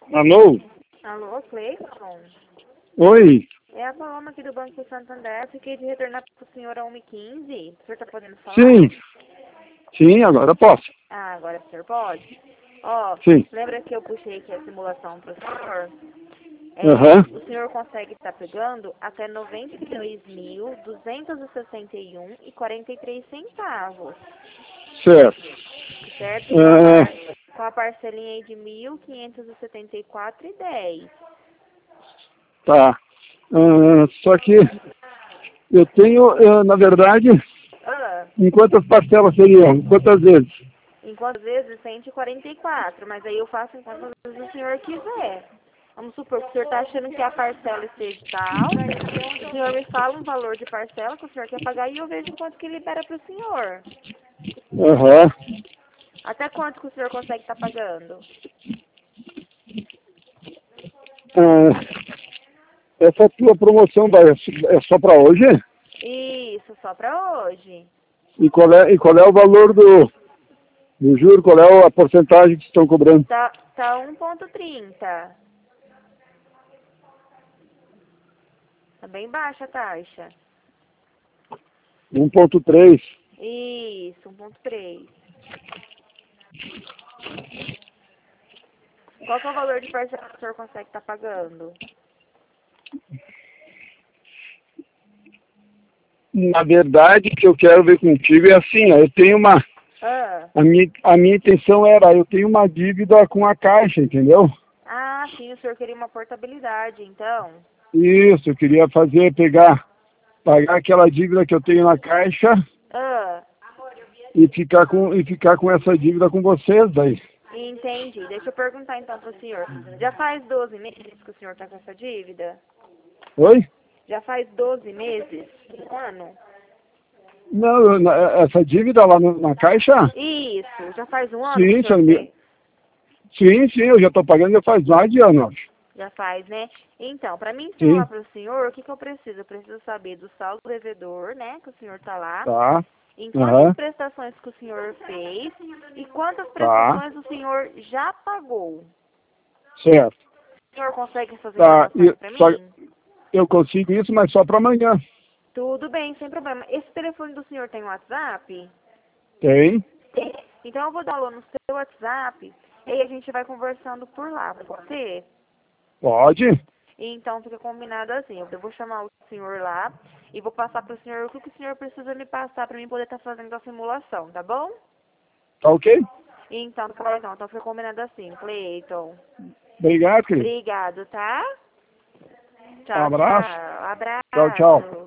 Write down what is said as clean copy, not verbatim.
Alô? Alô, Cleiton? Oi? É a Paloma aqui do Banco Santander. Fiquei de retornar para o senhor a 1h15. O senhor está podendo falar? Sim. Sim, agora posso. Ah, agora o senhor pode? Ó, Sim. lembra que eu puxei aqui a simulação para o senhor? Aham. O senhor consegue estar pegando até 92.261,43 centavos, Certo. certo? Com a parcelinha aí de 1.574,10. Tá. Só que eu tenho, na verdade, Ah, em quantas parcelas seriam? Quantas vezes? em quantas vezes? 144, mas aí eu faço em quantas vezes o senhor quiser. Vamos supor que o senhor está achando que a parcela esteja tal, o senhor me fala um valor de parcela que o senhor quer pagar e eu vejo quanto que libera para o senhor. Aham. Até quanto que o senhor consegue estar pagando? Essa tua promoção é só para hoje? Isso, só para hoje. E qual é o valor do juro? Qual é a porcentagem que estão cobrando? Tá 1,30. Tá bem baixa a taxa. 1,3. Isso, 1,3. Qual que é o valor de parcela que o senhor consegue estar pagando? Na verdade, o que eu quero ver contigo é assim, ó, eu tenho uma... Ah, A minha intenção era, eu tenho uma dívida com a Caixa, entendeu? sim, o senhor queria uma portabilidade, então. Isso, eu queria pagar aquela dívida que eu tenho na Caixa Ah, e ficar com essa dívida com vocês daí. entendi. Deixa eu perguntar então pro senhor. Já faz 12 meses que o senhor tá com essa dívida? Oi? Já faz 12 meses? Um ano? Não, essa dívida lá na Caixa? Isso, já faz um ano que o Sim, senhor tem? sim, eu já estou pagando já faz mais de ano, acho. Já faz, né? Então, para mim Sim, informar para o senhor, o que que eu preciso? Eu preciso saber do saldo devedor, né? Que o senhor tá lá. tá, Em quantas aham, prestações que o senhor fez e quantas tá, prestações o senhor já pagou. certo. O senhor consegue essas Tá, informações para só mim? eu consigo isso, mas só para amanhã. Tudo bem, sem problema. Esse telefone do senhor tem WhatsApp? Tem? Tem. Então eu vou dar alô no seu WhatsApp e aí a gente vai conversando por lá, pode ser? Pode? Então fica combinado assim, eu vou chamar o senhor lá e vou passar para o senhor o que o senhor precisa me passar para mim poder estar fazendo a simulação, tá bom? Tá ok? Então, tá bom, então fica combinado assim, Cleiton. Obrigado, querido. Obrigado, tá? Um Tchau, abraço. tchau. Tchau, tchau. Abraço.